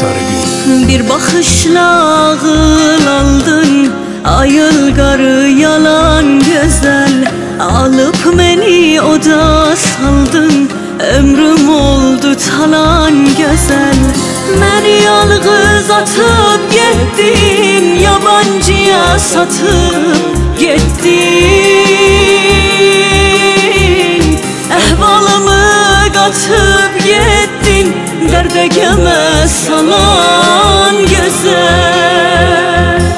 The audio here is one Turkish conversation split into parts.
Sarıgül. Bir bakışla ağıl aldın, ayıl qarı yalan güzel. Alıp beni oda saldın, ömrüm oldu talan güzel. Ben yalğız atıp gittin, yabancıya satıp gittin. Ehvalımı qatıp gittin, dərdə gəmə salan güzel.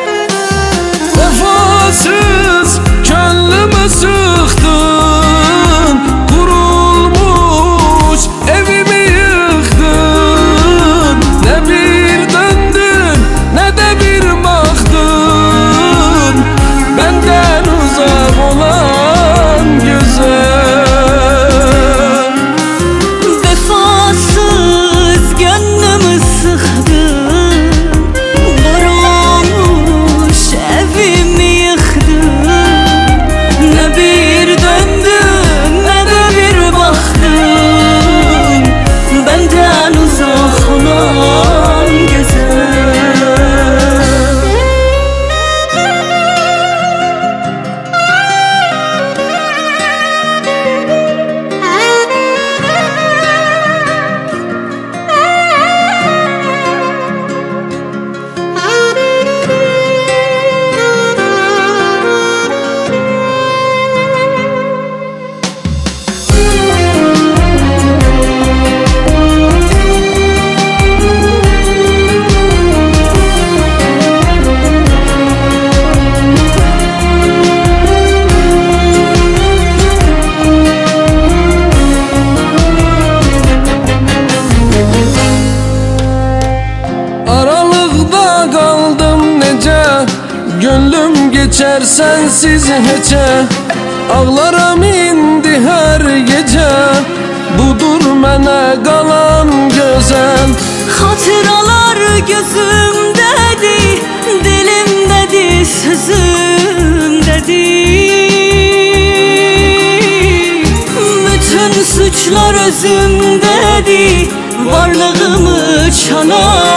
Vefasız könlümü sıktın, kurulmuş evimi yıktın. Ne bir döndün ne de bir baktın, benden uzak olan güzel. Vefasız gönlümü sıktın, kurulmuş evimi yıktın. Ne bir döndün ne de bir baktın, benden uzak olan güzel. Aralıkta kaldım nece, gönlüm geçer sensiz heçe. Ağlarım indi her gece, budur mənə qalan güzel. Hatıralar gözümdedir, dilimdedir, sözümdedir. Bütün suçlar özümdedir, varlığımı çalan